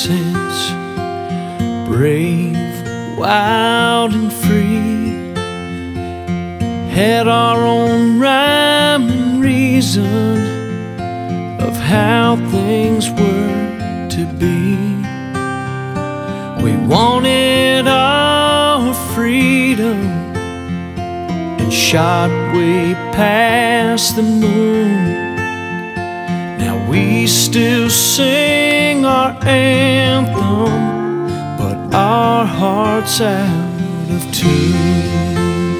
innocence, brave, wild and free, had our own rhyme and reason of how things were to be. We wanted our freedom and shot way past the moon. Now we still sing our anthem, but our hearts out of tune.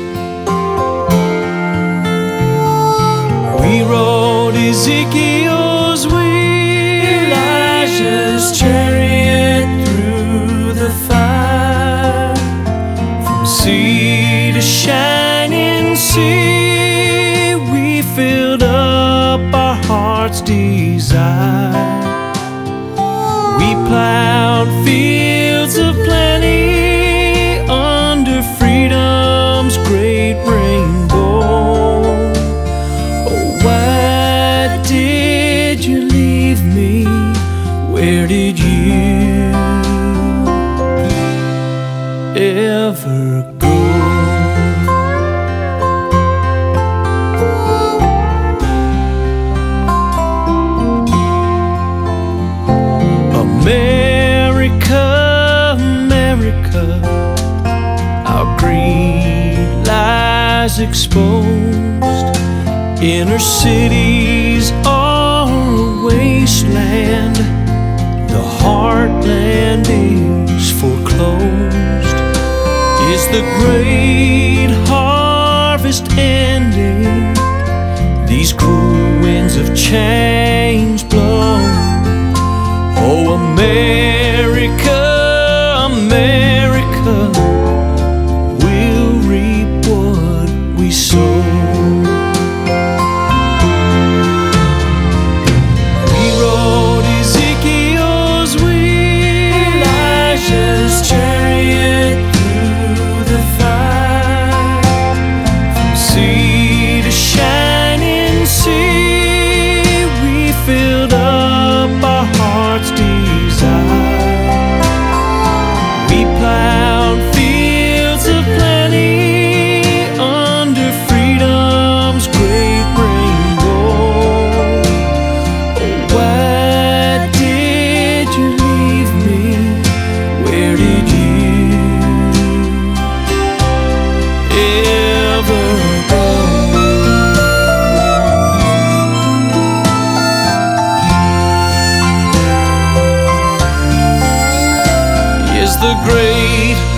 We rode Ezekiel's wheel, Elijah's chariot through the fire, from sea to shining sea. We filled up our heart's desire. We plowed fields of plenty under freedom's great rainbow. Oh, why did you leave me? Where did you ever go? America, America, our greed lies exposed. Inner cities are a wasteland, the heartland is foreclosed. Is the great harvest ending? These cruel winds of change blow. Oh, America, America, we'll reap what we sow. We rode Ezekiel's wheel, Elijah's chariot through the fire, from sea to shining sea. We filled up our heart's desire. We plowed fields of plenty under freedom's great rainbow. Oh, why did you leave me? Where did you ever go? The great